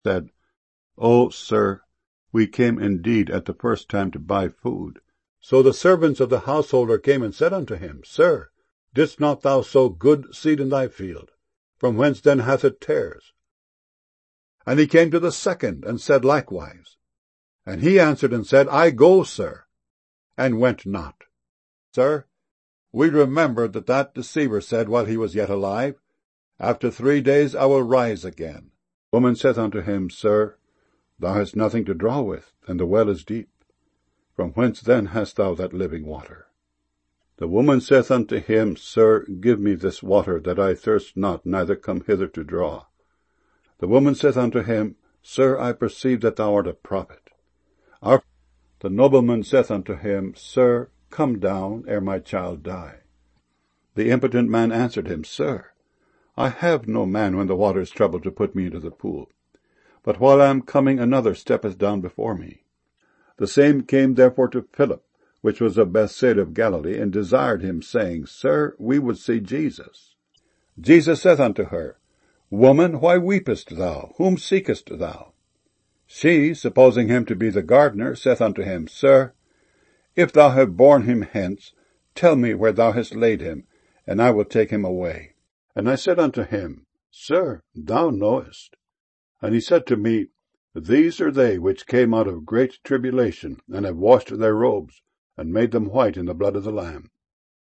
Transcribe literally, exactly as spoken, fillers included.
said, "O sir, we came indeed at the first time to buy food." So the servants of the householder came and said unto him, Sir, didst not thou sow good seed in thy field? From whence then hath it tares? And he came to the second, and said likewise. And he answered and said, I go, sir, and went not. Sir, we remember that that deceiver said while he was yet alive, After three days I will rise again. The woman saith unto him, Sir, thou hast nothing to draw with, and the well is deep. From whence then hast thou that living water? The woman saith unto him, Sir, give me this water, that I thirst not, neither come hither to draw. The woman saith unto him, Sir, I perceive that thou art a prophet. Our... The nobleman saith unto him, Sir, come down, ere my child die. The impotent man answered him, Sir, I have no man when the water is troubled to put me into the pool. But while I am coming, another steppeth down before me. The same came therefore to Philip, which was of Bethsaida of Galilee, and desired him, saying, Sir, we would see Jesus. Jesus saith unto her, Woman, why weepest thou? Whom seekest thou? She, supposing him to be the gardener, saith unto him, Sir, if thou have borne him hence, tell me where thou hast laid him, and I will take him away. And I said unto him, Sir, thou knowest. And he said to me, These are they which came out of great tribulation, and have washed their robes, and made them white in the blood of the Lamb.